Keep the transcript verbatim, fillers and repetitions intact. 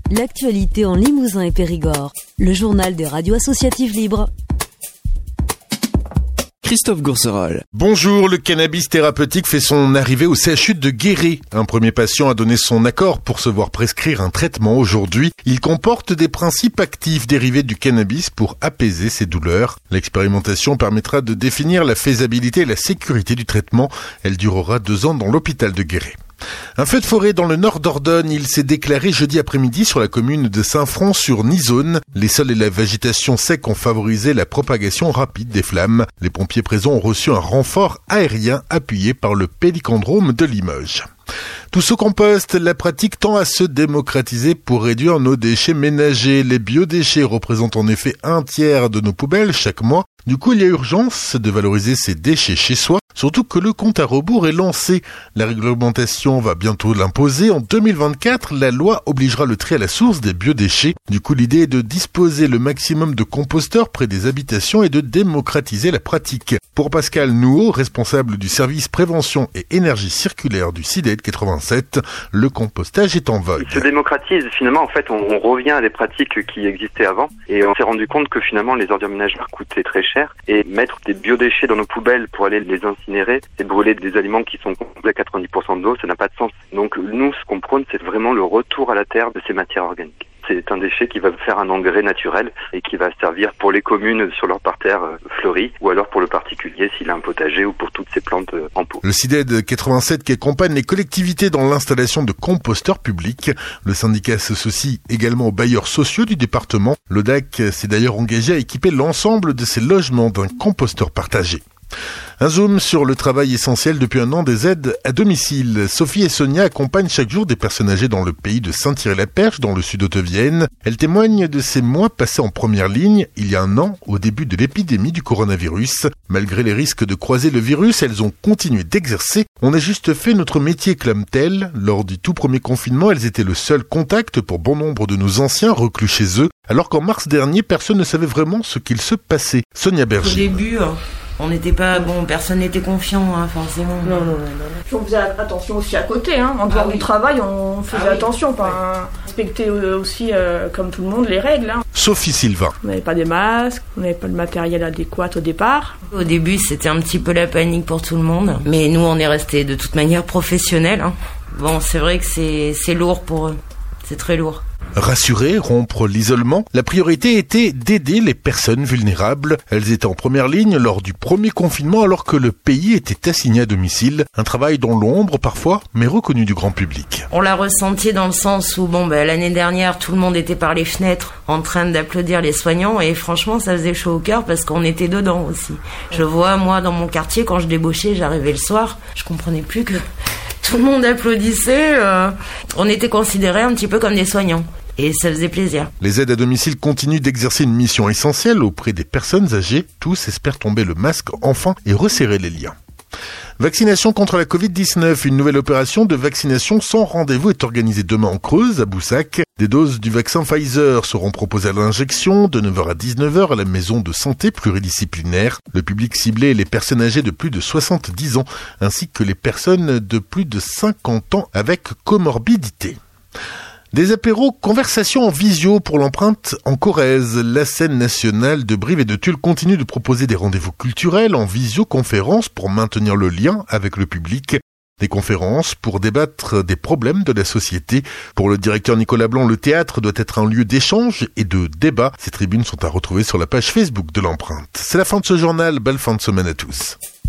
L'actualité en Limousin et Périgord. Le journal des radios associatives libres. Christophe Gourcerol. Bonjour, le cannabis thérapeutique fait son arrivée au C H U de Guéret. Un premier patient a donné son accord pour se voir prescrire un traitement aujourd'hui. Il comporte des principes actifs dérivés du cannabis pour apaiser ses douleurs. L'expérimentation permettra de définir la faisabilité et la sécurité du traitement. Elle durera deux ans dans l'hôpital de Guéret. Un feu de forêt dans le nord d'Ordogne, il s'est déclaré jeudi après-midi sur la commune de Saint-Front-sur-Nizonne. Les sols et la végétation sec ont favorisé la propagation rapide des flammes. Les pompiers présents ont reçu un renfort aérien appuyé par le pélicandrome de Limoges. Tous au compost, la pratique tend à se démocratiser pour réduire nos déchets ménagers. Les biodéchets représentent en effet un tiers de nos poubelles chaque mois. Du coup, il y a urgence de valoriser ces déchets chez soi, surtout que le compte à rebours est lancé. La réglementation va bientôt l'imposer. En deux mille vingt-quatre, la loi obligera le tri à la source des biodéchets. Du coup, l'idée est de disposer le maximum de composteurs près des habitations et de démocratiser la pratique. Pour Pascal Nouot, responsable du service prévention et énergie circulaire du C I D E D quatre-vingt-sept, le compostage est en vogue. Il se démocratise. Finalement, en fait, on, on revient à des pratiques qui existaient avant et on s'est rendu compte que finalement, les ordures ménagères coûtaient très cher et mettre des biodéchets dans nos poubelles pour aller les incinérer et brûler des aliments qui sont composés à quatre-vingt-dix pour cent d'eau, ça n'a pas de sens. Donc nous, ce qu'on prône, c'est vraiment le retour à la terre de ces matières organiques. C'est un déchet qui va faire un engrais naturel et qui va servir pour les communes sur leur parterre fleuri ou alors pour le particulier s'il a un potager ou pour toutes ces plantes en pot. Le C I D E D quatre-vingt-sept qui accompagne les collectivités dans l'installation de composteurs publics. Le syndicat s'associe également aux bailleurs sociaux du département. Le D A C s'est d'ailleurs engagé à équiper l'ensemble de ses logements d'un composteur partagé. Un zoom sur le travail essentiel depuis un an des aides à domicile. Sophie et Sonia accompagnent chaque jour des personnes âgées dans le pays de Saint-Thierry-la-Perche, dans le sud Haute-Vienne. Elles témoignent de ces mois passés en première ligne, il y a un an, au début de l'épidémie du coronavirus. Malgré les risques de croiser le virus, elles ont continué d'exercer. On a juste fait notre métier, clament-elles. Lors du tout premier confinement, elles étaient le seul contact pour bon nombre de nos anciens reclus chez eux, alors qu'en mars dernier, personne ne savait vraiment ce qu'il se passait. Sonia Berger. Au début, hein. On n'était pas, bon, personne n'était confiant, hein, forcément. Non, non, non, non. On faisait attention aussi à côté, hein. En dehors ah, oui. du travail, on faisait ah, attention, oui. Enfin, respecter aussi, euh, comme tout le monde, les règles, hein. Sophie Sylvain. On n'avait pas des masques, on n'avait pas le matériel adéquat au départ. Au début, c'était un petit peu la panique pour tout le monde. Mais nous, on est restés de toute manière professionnels, hein. Bon, c'est vrai que c'est, c'est lourd pour eux. C'est très lourd. Rassurer, rompre l'isolement, la priorité était d'aider les personnes vulnérables. Elles étaient en première ligne lors du premier confinement alors que le pays était assigné à domicile. Un travail dans l'ombre parfois, mais reconnu du grand public. On l'a ressenti dans le sens où bon, bah, l'année dernière, tout le monde était par les fenêtres en train d'applaudir les soignants et franchement, ça faisait chaud au cœur parce qu'on était dedans aussi. Je vois, moi, dans mon quartier, quand je débauchais, j'arrivais le soir, je comprenais plus que tout le monde applaudissait. Euh, on était considérés un petit peu comme des soignants. Et ça faisait plaisir. Les aides à domicile continuent d'exercer une mission essentielle auprès des personnes âgées. Tous espèrent tomber le masque enfin et resserrer les liens. Vaccination contre la covid dix-neuf. Une nouvelle opération de vaccination sans rendez-vous est organisée demain en Creuse, à Boussac. Des doses du vaccin Pfizer seront proposées à l'injection de neuf heures à dix-neuf heures à la maison de santé pluridisciplinaire. Le public ciblé est les personnes âgées de plus de soixante-dix ans ainsi que les personnes de plus de cinquante ans avec comorbidité. Des apéros, conversations en visio pour l'empreinte en Corrèze. La scène nationale de Brive et de Tulle continue de proposer des rendez-vous culturels en visioconférence pour maintenir le lien avec le public. Des conférences pour débattre des problèmes de la société. Pour le directeur Nicolas Blanc, le théâtre doit être un lieu d'échange et de débat. Ces tribunes sont à retrouver sur la page Facebook de l'empreinte. C'est la fin de ce journal. Belle fin de semaine à tous.